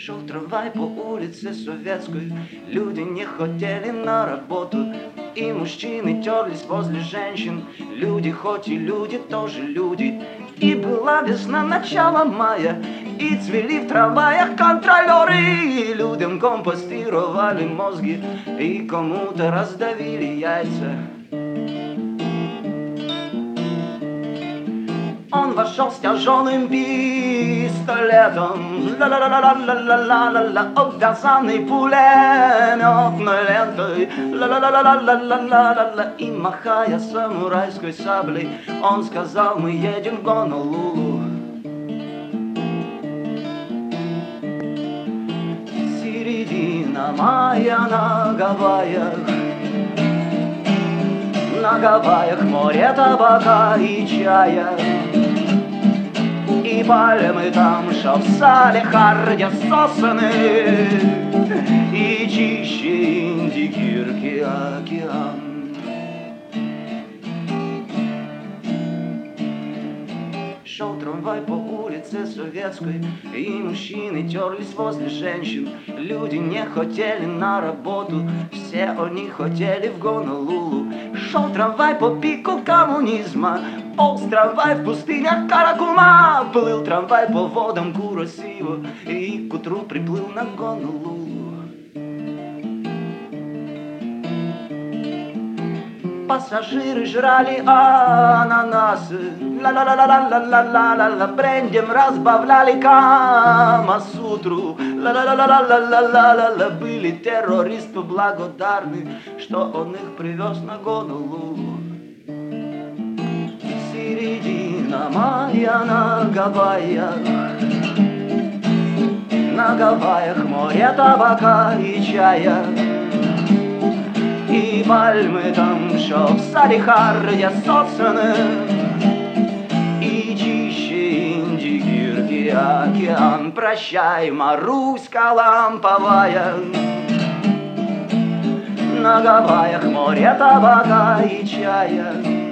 Шел трамвай по улице Советской, люди не хотели на работу, и мужчины терлись возле женщин. Люди, хоть и люди, тоже люди. И была весна, начало мая, и цвели в трамваях контролеры, и людям компостировали мозги, и кому-то раздавили яйца. Он вошел с тяжелым пистолетом, ла-ла-ла-ла-ла-ла-ла-ла-ла, обвязанный пулеметной лентой, ла-ла-ла-ла-ла-ла-ла-ла-ла, и, махая самурайской саблей, он сказал: мы едем в Гонолулу. Середина мая на Гавайях, на Гавайях море табака и чая, и пальмы там, шо в Салехарде сосны, и чище Индигирки океан. Шел трамвай по улице Советской, и мужчины терлись возле женщин. Люди не хотели на работу, все они хотели в Гонолулу. Шел трамвай по пику коммунизма, полз трамвай в пустынях Каракума. Плыл трамвай по водам Куросиво, и к утру приплыл на Гонолулу. Пассажиры жрали ананасы, ла-ла-ла-ла-ла-ла-ла-ла, брендем разбавляли Кама-сутру, ла-ла-ла-ла-ла-ла-ла-ла, были террористу благодарны, что он их привез на Гонолулу. Середина мая на Гавайях, на Гавайях море табака и чая, и пальмы там, шо в Салехарде сосны, и чище Индигирки океан. Прощай, Маруська ламповая, на Гавайях море табака и чая.